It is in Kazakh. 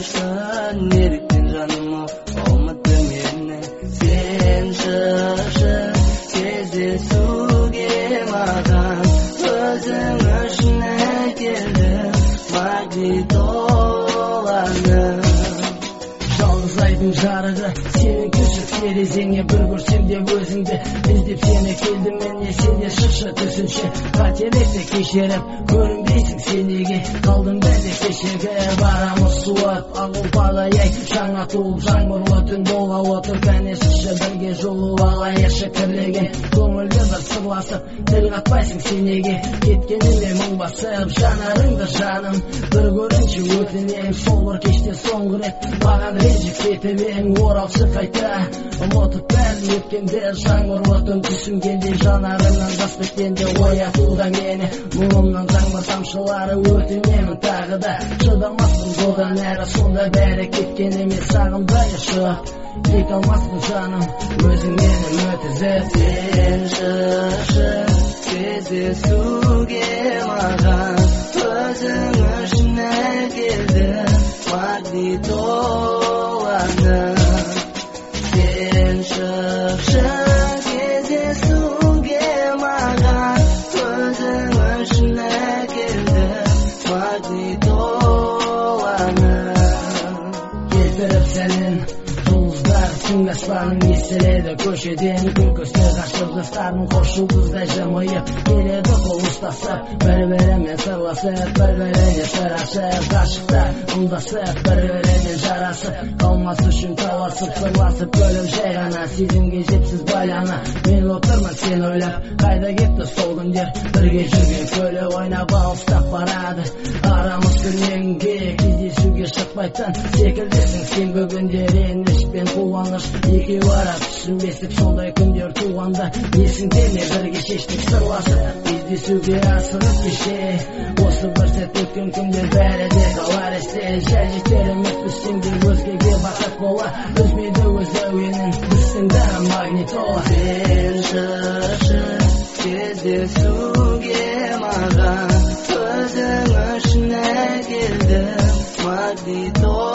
үшін неліктен жаныма ұмытты мені сен шықшы кездесуге маған өзің үшін әкелдім магнитоланы жалғыз айдың жарығы сенің күшік терезеңе бір көрсем де өзіңді іздеп сені келдім мен сен де шықшы түсінше қателікті кешіріп көрінбейсің сен неге қалдым бәлде кешегі барамыз суат ақ ұлпадай ай жаңа туып жаңбырлы түн болғалы отыр кәне шықшы бірге жолу алайықшы кірлеген көңілді бір сырласып тіл қатпайсың сен неге кеткеніме мұң басып жанарыңды жаным бір көрінші өтінем сол бір кеште соңғы рет маған ренжіп кетіп ең оралшы қайта ұмытып бәрін өткенде жаңбырлы түн түсінгенде жанарымнан жас біткенде оятуда мені мұңымнан жаңбыр тамшылары өтінемін тағы да шыдамаспын содан әрі сонда бәрі кеткеніме сағымдай ұшып жете алмаспын жаным өзің мені өткізіп сен шықшы кездесуге маған өзің үшін әкелдім магнитоланы сен шықшы кездесуге маған өзің үшін әкелдім магнитоланы келтіріп сәлем жұлдыздар түнгі аспаным естіледі көшеден күлкісі ғашық жастардың қош жұлдыздай жымиып келеді қол ұстасып бір-бірімен сырласып бір-біріне сыр ашып ғашықтар ымдасып бір-бірінен жарасып қалмас үшін таласып сырласып күліп жай ғана сезімге жепсіз байлана мен отырмын сен ойлап қайда кетті сол күндер бірге жүрген көлік ойнап алыстап барады арамыз күнненге кездесуге шықпайтын секілдісің сен бүгінде реніш пен қуаныш екеуі ара түсінбестік сондай күндер туғанда есіңде ме бірге шештік сырласып кездесуге асығып кеше осы бір сәт өткен күндер бәрі де қалар есте жай жетер үмітпіз сенде өзгеге бақыт бола үзбейді өз әуенін біздің бәрі магнитола сен шықшы кездесуге маған өзің үшін әкелдім магнитола